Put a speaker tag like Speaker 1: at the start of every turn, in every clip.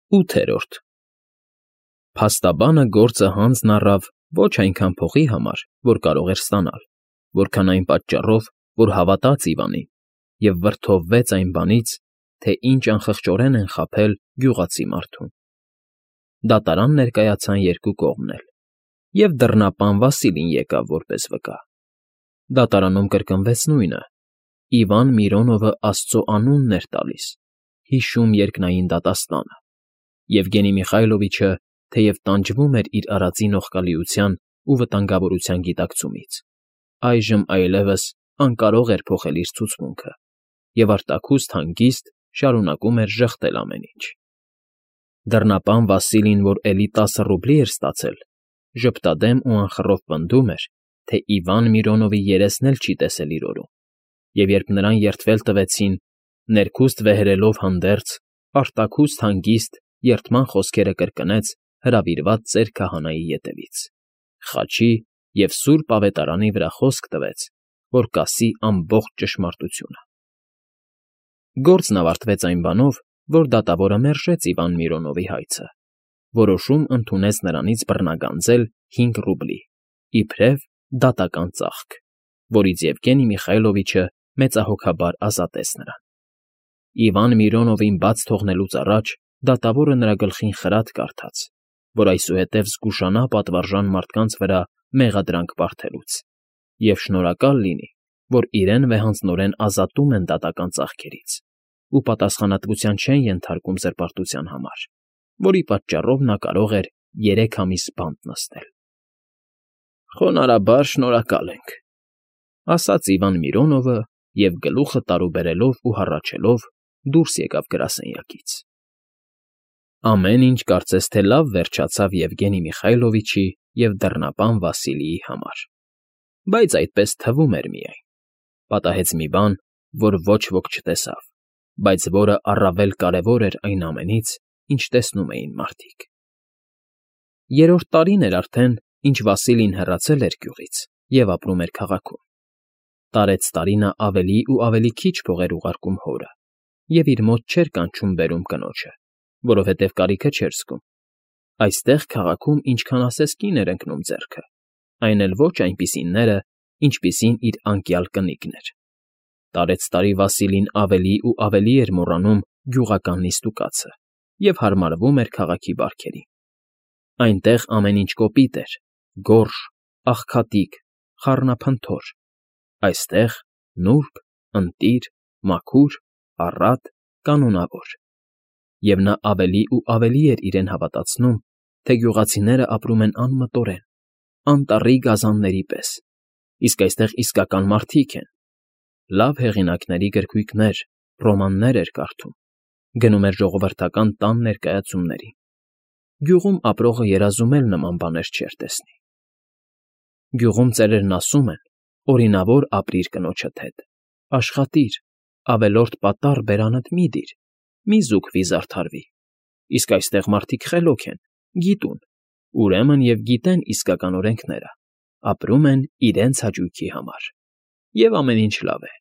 Speaker 1: 8-րդ Փաստաբանը գործը հանձն առավ ոչ այնքան փողի համար, որ կարող էր ստանալ, որքան այն պատճառով, որ հավատաց Իվանին և վրդովվեց այն բանից, թե ինչ անխղճորեն են խաբել գյուղացի մարդուն։ Դատարան ներկայացան երկու կողմն էլ, և դռնապան Վասիլին եկավ որպես վկա։ Դատարանում կրկնվեց նույնը. Իվան Միրոնովը Աստծո անունն էր տալիս, հիշում երկնային դատաստանը, Եվգենի Միխայլովիչը, թեև տանջվում էր իր արածի նողկալիության ու վտանգավորության գիտակցումից, այժմ այլևս անկարող էր փոխել իր ցուցմունքը և արտաքուստ հանգիստ շարունակում էր ժխտել ամեն ինչ։ Դռնապան Վասիլին, որ էլի 10 ռուբլի էր ստացել, ժպտադեմ ու անխռով պնդում էր, թե Իվան Միրոնովի երեսն էլ չի տեսել իր օրում, և երբ նրան երդվել տվեցին, ներքուստ վեհերելով հանդերձ, արտաքուստ հանգիստ երդման խոսքերը կրկնեց հրավիրված ծեր քահանայի ետևից, խաչի և սուրբ ավետարանի վրա խոսք տվեց, որ կասի ամբողջ ճշմարտությունը։ Գործն ավարտվեց այն բանով, որ դատավորը մերժեց Իվան Միրոնովի հայցը, որոշում ընդունեց նրանից բռնագանձել 5 ռուբլի, իբրև դատական ծախք, որից Եվգենի Միխայլովիչը մեծահոգաբար ազատեց նրան։ Իվան Միրոնովին բաց թողնելուց առաջ դատավորը նրա գլխին խրատ կարդաց, որ այսուհետև զգուշանա պատվարժան մարդկանց վրա մեղադրանք բարդելուց, և շնորհակալ լինի, որ իրեն վեհանձնորեն ազատում են դատական ծախքերից ու պատասխանատվության չեն ենթարկում զրպարտության համար, որի պատճառով նա կարող էր 3 ամիս բանտ նստել։ Խոնարհաբար շնորհակալ ենք, ասաց Իվան Միրոնովը և գլուխը տարուբերելով ու հառաչելով դուրս եկավ գրասենյակից։ Ամեն ինչ կարծես թե լավ վերջացավ Եվգենի Միխայլովիչի և դռնապան Վասիլիի համար, բայց այդպես թվում էր միայն, պատահեց մի բան, որ ոչ ոք չտեսավ, բայց որը առավել կարևոր էր այն ամենից, ինչ տեսնում էին մարդիկ։ 3-րդ տարին էր արդեն, ինչ Վասիլին հեռացել էր գյուղից և ապրում էր քաղաքում։ Տարեցտարի նա ավելի ու ավելի քիչ փող էր ուղարկում հորը և իր մոտ չէր կանչում բերում կնոջը, որովհետև կարիքը չէր զգում։ Այստեղ քաղաքում ինչքան ասես կին էր ընկնում ձեռքը, այն էլ ոչ այնպիսիները, ինչպիսին իր անկյալ կնիկն էր։ Տարեցտարի Վասիլին ավելի ու ավելի էր մոռանում գյուղական նիստուկացը և հարմարվում էր քաղաքի բարքերին։ Այնտեղ ամեն ինչ կոպիտ էր, գորշ, աղքատիկ, խառնափնթոր, այստեղ նուրբ, ընտիր, մաքուր, առատ, կանոնավոր։ Եվ նա ավելի ու ավելի էր իրեն հավատացնում, թե գյուղացիները ապրում են անմտորեն, անտառի գազանների պես, իսկ այստեղ իսկական մարդիկ են։ Լավ հեղինակների գրքույկներ, ռոմաններ էր կարդում, գնում էր ժողովրդական տան ներկայացումներին։ Գյուղում ապրողը երազում էլ նման բաներ չէր տեսնի։ Գյուղում ծերերն ասում են. օրինավոր ապրիր կնոջդ հետ, աշխատիր, ավելորդ պատառ բերանդ մի դիր, մի զուգվի զարդարվի, իսկ այստեղ մարդիկ խելոք են, գիտուն, ուրեմն և գիտեն իսկական օրենքները, ապրում են իրենց հաճույքի համար, և ամեն ինչ լավ է։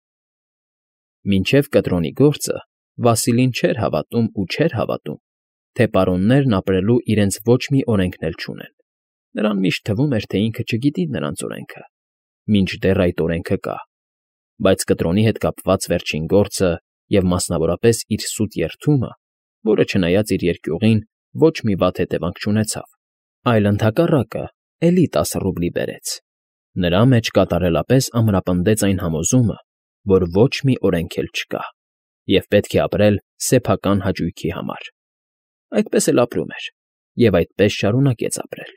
Speaker 1: Մինչև կտրոնի գործը Վասիլին չէր հավատում ու չէր հավատում, թե պարոններն ապրելու իրենց ոչ մի օրենքն էլ չունեն։ Նրան միշտ թվում էր, թե ինքը չգիտի նրանց օրենքը, մինչդեռ այդ օրենքը կա, բայց կտրոնի հետ կապված վերջին գործը և մասնավորապես իր սուտ երդումը, որը չնայած իր երկյուղին ոչ մի վատ հետևանք չունեցավ, այլ ընդհակառակը էլի 10 ռուբլի բերեց, նրա մեջ կատարելապես ամրապնդեց այն համոզումը, որ ոչ մի օրենք էլ չկա, և պետք է ապրել սեփական հաճույքի համար։ Այդպես էլ ապրում էր, և այդպես շարունակեց ապրել։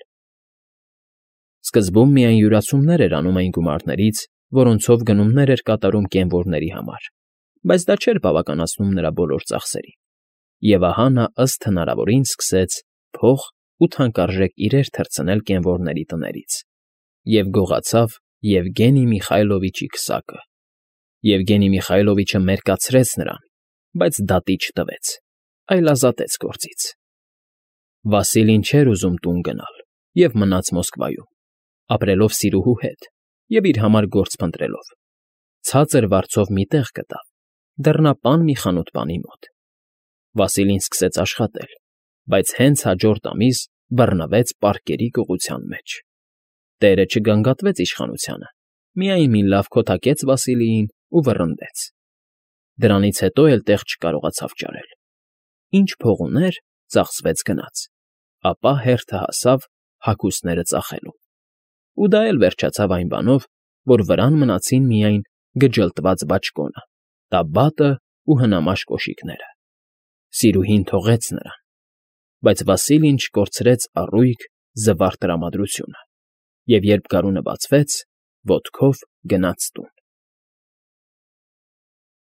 Speaker 1: Սկզբում միայն յուրացումներ էր անում այն գումարներից, որոնցով գնումներ էր կատարում կենվորների համար, բայց դա չէր բավականացնում նրա բոլոր ծախսերին։ Եվ ահա նա ըստ հնարավորին սկսեց փող ու թանկարժեք իրեր թռցնել կենվորների տներից և գողացավ Եվգենի Միխայլովիչի քսակը։ Եվգենի Միխայլովիչը մերկացրեց նրան, բայց դատի չտվեց, այլ ազատեց գործից։ Վասիլին չէր ուզում տուն գնալ և մնաց Մոսկվայում, ապրելով սիրուհու հետ և իր համար գործ փնտրելով։ Ցածր վարձով մի տեղ գտավ, դռնապան մի խանութպանի մոտ։ Վասիլին սկսեց աշխատել, բայց հենց հաջորդ ամիս բռնվեց պարկերի կղության մեջ։ Տերը չգանգատվեց իշխանությանը, միայն մի լավ քոթակեց Վասիլիին ու վռնդեց։ Դրանից հետո էլ տեղ չկարողացավ ճարել։ Ինչ փող ուներ, ծախսվեց գնաց, ապա հերթը հասավ հագուստները ծախելու։ Ու դա էլ վերջացավ այն բանով, որ վրան մնացին միայն գջլտված բաճկոնը, տաբատն ու հնամաշ կոշիկները։ Սիրուհին թողեց նրան, բայց Վասիլին չկորցրեց առույգ զվարթ տրամադրությունը, և երբ գարունը բացվեց, ոտքով գնաց տուն։